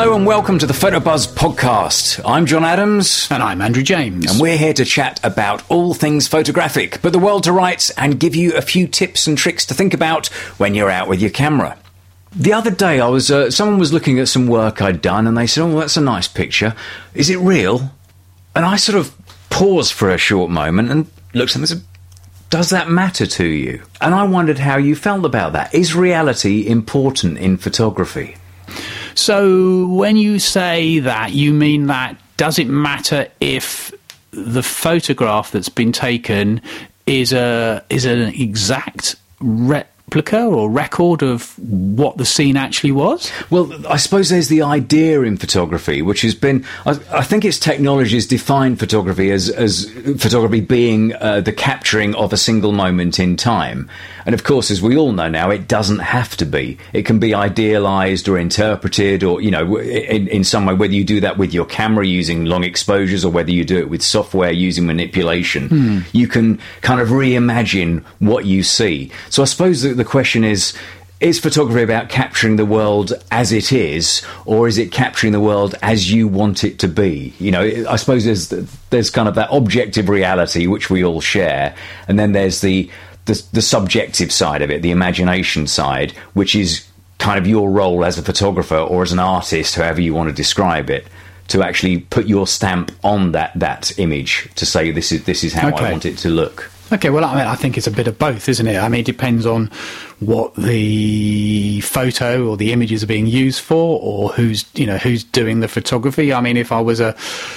Hello and welcome to the PhotoBuzz podcast. I'm John Adams. And I'm Andrew James. And we're here to chat about all things photographic, put the world to rights and give you a few tips and tricks to think about when you're out with your camera. The other day someone was looking at some work I'd done and they said, "Oh, that's a nice picture. Is it real?" And I sort of paused for a short moment and looked at them and said, "Does that matter to you?" And I wondered how you felt about that. Is reality important in photography? So when you say that, you mean that does it matter if the photograph that's been taken is an exact replica or record of what the scene actually was? Well, I suppose there's the idea in photography, which has been, I think it's technology has defined photography as photography being the capturing of a single moment in time. And of course, as we all know now, it doesn't have to be. It can be idealized or interpreted or, you know, in some way, whether you do that with your camera using long exposures or whether you do it with software using manipulation, you can kind of reimagine what you see. So I suppose the question is photography about capturing the world as it is, or is it capturing the world as you want it to be? You know, I suppose there's kind of that objective reality which we all share, and then there's the subjective side of it, the imagination side, which is kind of your role as a photographer or as an artist, however you want to describe it, to actually put your stamp on that image to say this is how I want it to look. Okay, well, I mean, I think it's a bit of both, isn't it? I mean, it depends on what the photo or the images are being used for, or who's doing the photography. I mean, if I was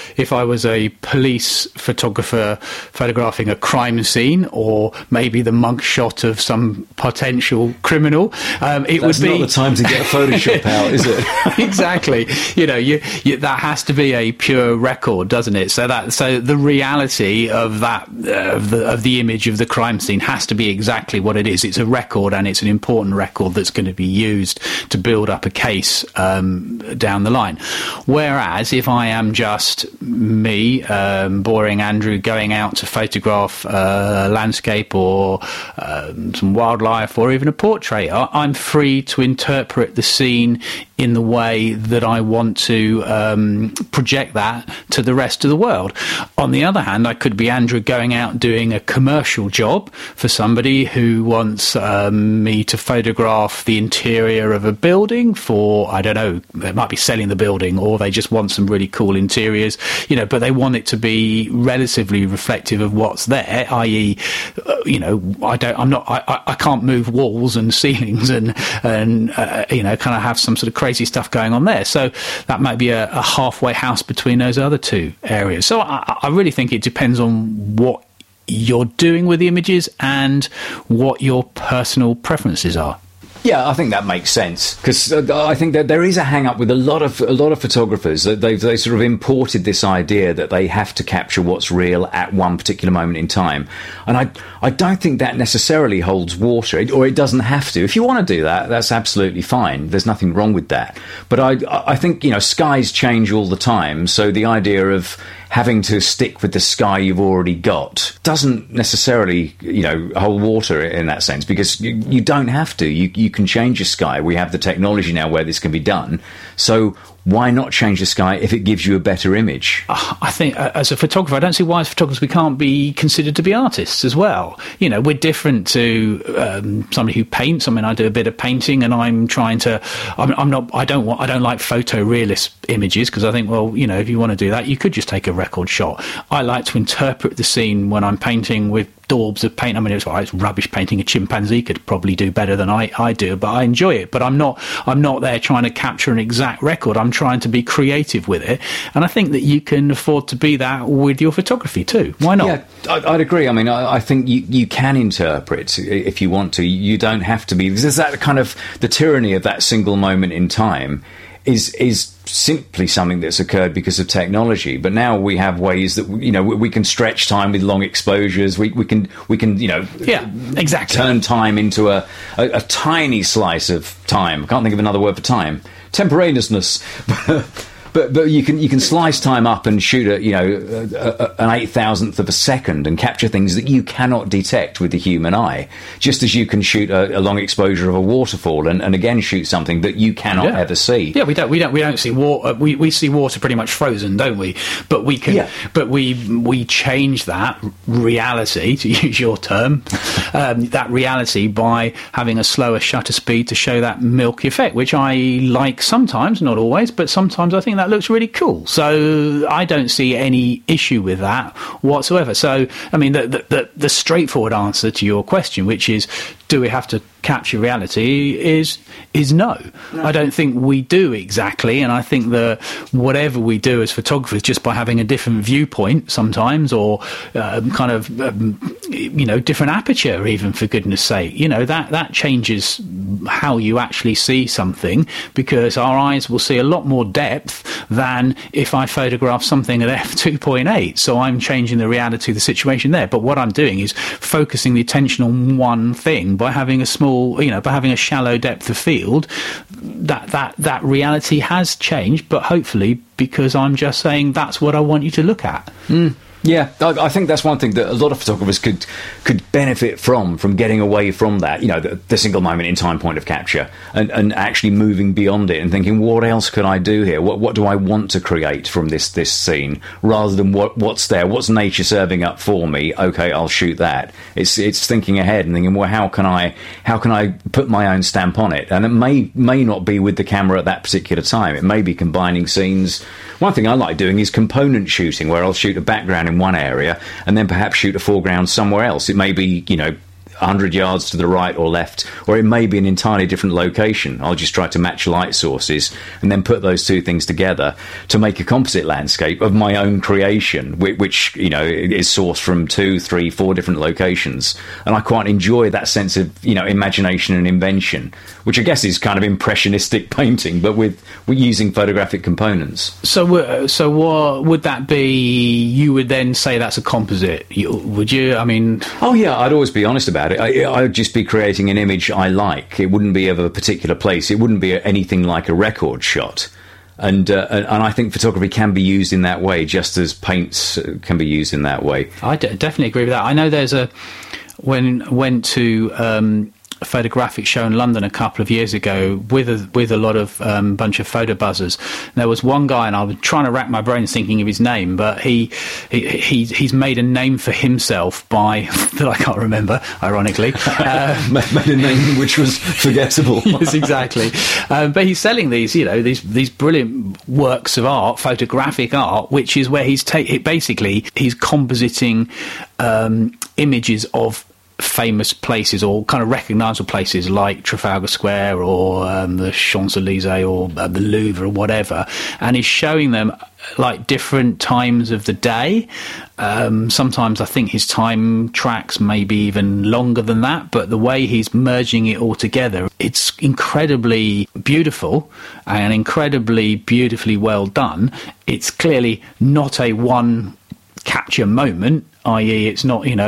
a police photographer photographing a crime scene, or maybe the mugshot of some potential criminal, That's not the time to get Photoshop out, is it? Exactly. You know, that has to be a pure record, doesn't it? So the reality of that of the image of the crime scene has to be exactly what it is. It's a record, and it's an important record that's going to be used to build up a case down the line. Whereas if I am just me, boring Andrew, going out to photograph a landscape or some wildlife or even a portrait, I'm free to interpret the scene in the way that I want to project that to the rest of the world. On the other hand, I could be Andrew going out doing a commercial job for somebody who wants me to photograph the interior of a building for, I don't know, they might be selling the building, or they just want some really cool interiors, you know, but they want it to be relatively reflective of what's there, i.e., you know, I can't move walls and ceilings and you know, kind of have some sort of crazy stuff going on there. So that might be a halfway house between those other two areas. So I really think it depends on what you're doing with the images and what your personal preferences are. Yeah, I think that makes sense, because I think that there is a hang-up with a lot of photographers. They sort of imported this idea that they have to capture what's real at one particular moment in time, and I don't think that necessarily holds water, or it doesn't have to. If you want to do that, that's absolutely fine. There's nothing wrong with that. But I think, you know, skies change all the time, so the idea of having to stick with the sky you've already got doesn't necessarily, you know, hold water in that sense, because you don't have to. You can change your sky. We have the technology now where this can be done. So why not change the sky if it gives you a better image? I think as a photographer, I don't see why as photographers we can't be considered to be artists as well. You know, we're different to somebody who paints. I mean, I do a bit of painting, and I'm trying to. I don't like photorealist images, because I think, well, you know, if you want to do that, you could just take a record shot. I like to interpret the scene when I'm painting with daubs of paint. I mean, it's rubbish painting. A chimpanzee could probably do better than I do, but I enjoy it. But I'm not there trying to capture an exact record. I'm trying to be creative with it, and I think that you can afford to be that with your photography too. Why not? Yeah, I'd agree. I mean, I think you can interpret if you want to. You don't have to be, because there's that kind of the tyranny of that single moment in time is simply something that's occurred because of technology. But now we have ways that, you know, we can stretch time with long exposures. We can you know, exactly, turn time into a tiny slice of time. I can't think of another word for time. Temporaneousness. But you can slice time up and shoot an 8,000th of a second and capture things that you cannot detect with the human eye, just as you can shoot a long exposure of a waterfall and again shoot something that you cannot ever see. Yeah, we don't see water. We see water pretty much frozen, don't we? But we can. Yeah. But we change that reality, to use your term, that reality by having a slower shutter speed to show that milky effect, which I like sometimes, not always, but sometimes I think that looks really cool. So I don't see any issue with that whatsoever. So, I mean, the straightforward answer to your question, which is, do we have to capture reality, is no. I don't think we do exactly, and I think that whatever we do as photographers, just by having a different viewpoint sometimes, or different aperture, even, for goodness sake, that changes how you actually see something, because our eyes will see a lot more depth than if I photograph something at f2.8. So I'm changing the reality of the situation there. But what I'm doing is focusing the attention on one thing by having a by having a shallow depth of field. That reality has changed, but hopefully because I'm just saying that's what I want you to look at. Yeah, I think that's one thing that a lot of photographers could benefit from getting away from that, the single moment in time point of capture, and actually moving beyond it and thinking, what else could I do here? What do I want to create from this scene, rather than what's there, what's nature serving up for me? Okay, I'll shoot that. It's thinking ahead and thinking, well, how can I put my own stamp on it? And it may not be with the camera at that particular time. It may be combining scenes. One thing I like doing is component shooting, where I'll shoot a background in one area and then perhaps shoot a foreground somewhere else. It may be, 100 yards to the right or left, or it may be an entirely different location. I'll just try to match light sources and then put those two things together to make a composite landscape of my own creation, which is sourced from 2, 3, 4 different locations. And I quite enjoy that sense of imagination and invention, which I guess is kind of impressionistic painting, but with using photographic components. So what would that be? You would then say that's a composite, would you? I mean, oh yeah, I'd always be honest about it. I would just be creating an image I like. It wouldn't be of a particular place. It wouldn't be anything like a record shot. And I think photography can be used in that way, just as paints can be used in that way. I definitely agree with that. I know there's went to a photographic show in London a couple of years ago with a lot of bunch of photo buzzers. And there was one guy, and I was trying to rack my brains thinking of his name, but he's made a name for himself by that I can't remember, ironically. Made a name which was forgettable. Yes, exactly. But he's selling these brilliant works of art, photographic art, which is where he's compositing images of famous places or kind of recognisable places like Trafalgar Square or the Champs-Elysees or the Louvre or whatever, and he's showing them like different times of the day. Sometimes I think his time tracks may be even longer than that, but the way he's merging it all together, it's incredibly beautiful and incredibly beautifully well done. It's clearly not a one capture moment, i.e. it's not a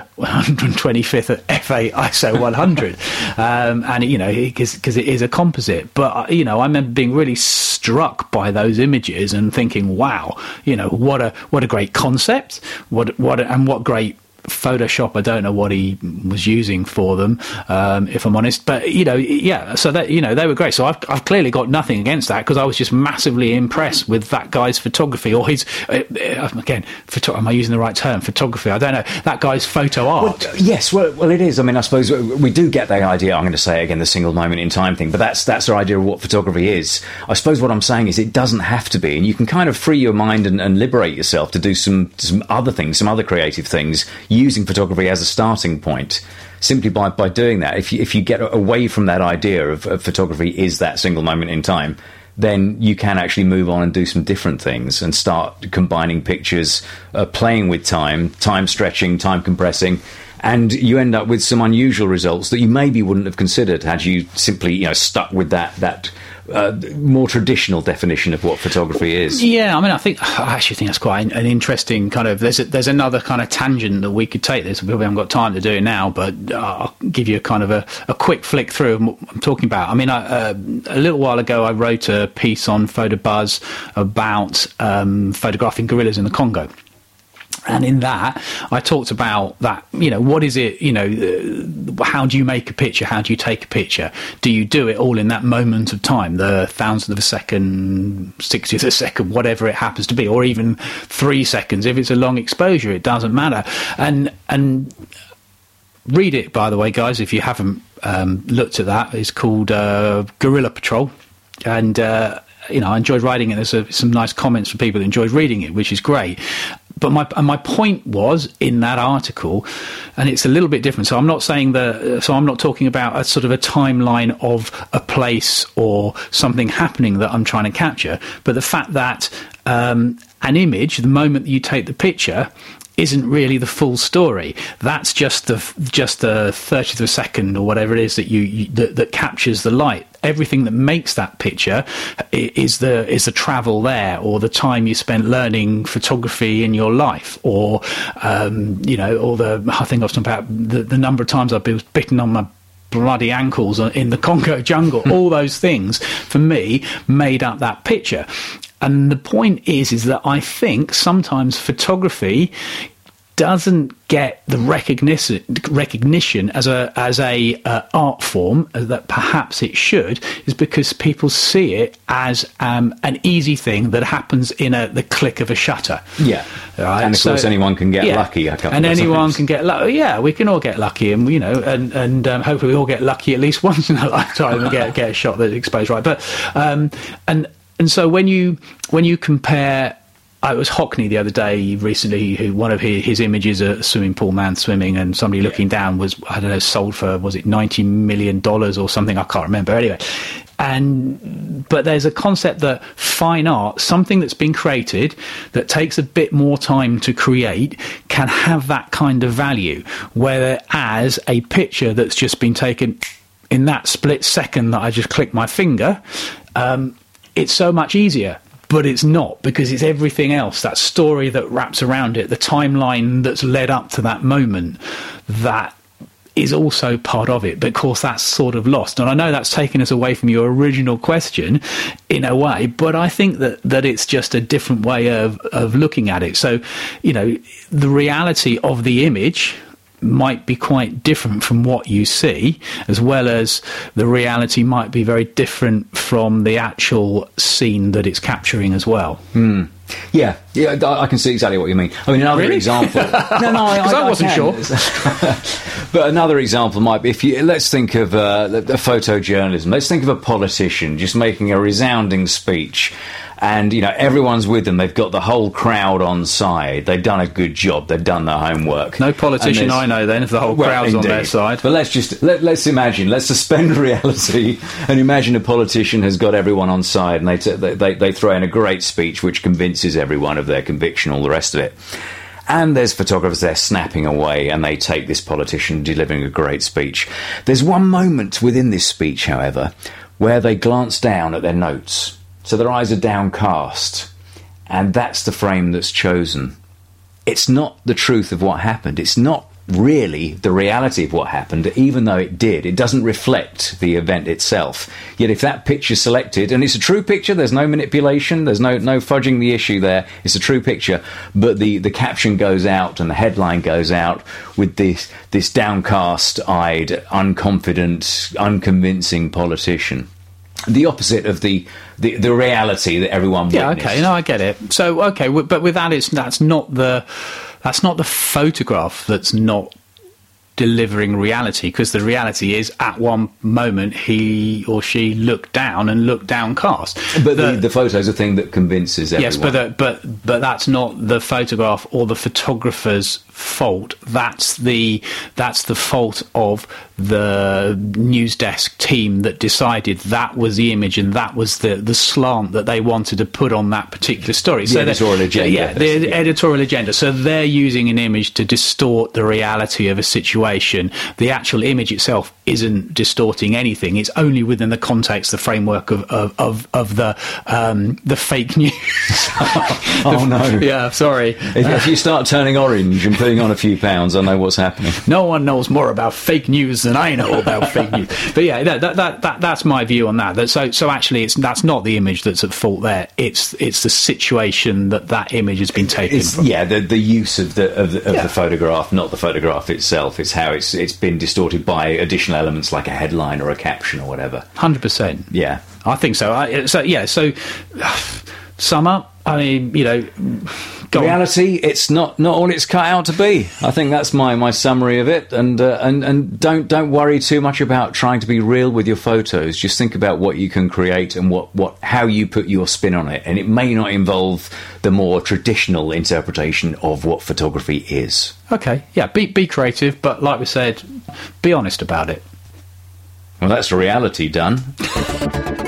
125th at f8 ISO 100, and because it is a composite. But I remember being really struck by those images and thinking, wow, what a great concept, what great Photoshop. I don't know what he was using for them, if I'm honest, but so that they were great. So I've clearly got nothing against that, because I was just massively impressed with that guy's photography, or his again, am I using the right term? Photography? I don't know. That guy's photo art. Well, yes, well, it is. I mean, I suppose we do get the idea. I'm going to say again the single moment in time thing, but that's our idea of what photography is. I suppose what I'm saying is it doesn't have to be, and you can kind of free your mind and liberate yourself to do some other things, some other creative things, using photography as a starting point. Simply by doing that, if you get away from that idea of photography is that single moment in time, then you can actually move on and do some different things and start combining pictures, playing with time stretching, time compressing, and you end up with some unusual results that you maybe wouldn't have considered had you simply stuck with that more traditional definition of what photography is. Yeah, I mean, I actually think that's quite an interesting kind of. There's another kind of tangent that we could take this. We haven't got time to do it now, but I'll give you a kind of a quick flick through of what I'm talking about. I mean, a little while ago, I wrote a piece on PhotoBuzz about photographing gorillas in the Congo. And in that, I talked about that, what is it, how do you make a picture? How do you take a picture? Do you do it all in that moment of time, the thousandth of a second, 60th of a second, whatever it happens to be, or even 3 seconds? If it's a long exposure, it doesn't matter. And read it, by the way, guys, if you haven't looked at that. It's called Gorilla Patrol. And, I enjoyed writing it. There's some nice comments from people that enjoyed reading it, which is great. But my point was in that article, and it's a little bit different. So I'm not saying I'm not talking about a sort of a timeline of a place or something happening that I'm trying to capture, but the fact that an image, the moment that you take the picture, isn't really the full story. That's just the 30th of a second or whatever it is that captures the light. Everything that makes that picture is the travel there, or the time you spent learning photography in your life, or I think I was talking about the number of times I've been bitten on my bloody ankles in the Congo jungle. All those things for me made up that picture. And the point is that I think sometimes photography doesn't get the recognition as a art form that perhaps it should, is because people see it as an easy thing that happens in the click of a shutter. Yeah, right? And of course anyone can get lucky. Anyone can get lucky. Yeah, we can all get lucky, and and hopefully we all get lucky at least once in a lifetime and get a shot that's exposed right. But and so when you compare. It was Hockney the other day recently, who one of his images, a swimming pool man swimming and somebody looking down, was, I don't know, sold for, was it $90 million or something? I can't remember. Anyway, but there's a concept that fine art, something that's been created that takes a bit more time to create, can have that kind of value, whereas a picture that's just been taken in that split second that I just clicked my finger, it's so much easier. But it's not, because it's everything else, that story that wraps around it, the timeline that's led up to that moment, that is also part of it. But of course, that's sort of lost. And I know that's taken us away from your original question in a way, but I think that it's just a different way of looking at it. So, the reality of the image might be quite different from what you see, as well as the reality might be very different from the actual scene that it's capturing as well. Yeah, I can see exactly what you mean. I mean, another example. No, because I wasn't sure. But another example might be, let's think of photojournalism. Let's think of a politician just making a resounding speech. And, everyone's with them. They've got the whole crowd on side. They've done a good job. They've done their homework. No politician I know then, if the whole crowd's on their side. But let's imagine, let's suspend reality and imagine a politician has got everyone on side, and they throw in a great speech which convinces everyone of their conviction, all the rest of it. And there's photographers there snapping away, and they take this politician delivering a great speech. There's one moment within this speech, however, where they glance down at their notes. So their eyes are downcast, and that's the frame that's chosen. It's not the truth of what happened. It's not really the reality of what happened, even though it did. It doesn't reflect the event itself. Yet if that picture's selected, and it's a true picture, there's no manipulation, there's no fudging the issue there, it's a true picture, but the caption goes out and the headline goes out with this downcast-eyed, unconfident, unconvincing politician. The opposite of the reality that everyone witnessed. Yeah, okay, no, I get it. So, okay, but with that, that's not the photograph that's not delivering reality, because the reality is at one moment he or she looked down and looked downcast. But the photo's a thing that convinces everyone. Yes, but that's not the photograph or the photographer's fault. That's the fault of the news desk team that decided that was the image and that was the slant that they wanted to put on that particular story. The editorial agenda. Yeah, the editorial agenda. So they're using an image to distort the reality of a situation. The actual image itself isn't distorting anything. It's only within the context, the framework of the fake news. Oh no! Yeah, sorry. If you start turning orange and putting on a few pounds, I know what's happening. No one knows more about fake news than I know about fake news. But yeah, that's my view on that. So actually, that's not the image that's at fault there. It's the situation that image has been taken from. Yeah, the use of the photograph, not the photograph itself. It's how it's been distorted by additional elements like a headline or a caption or whatever. 100%. Yeah, I think so. So sum up. I mean, reality, it's not all it's cut out to be. I think that's my summary of it. And don't worry too much about trying to be real with your photos. Just think about what you can create and how you put your spin on it. And it may not involve the more traditional interpretation of what photography is. Okay, yeah, be creative, but like we said, be honest about it. Well, that's reality done.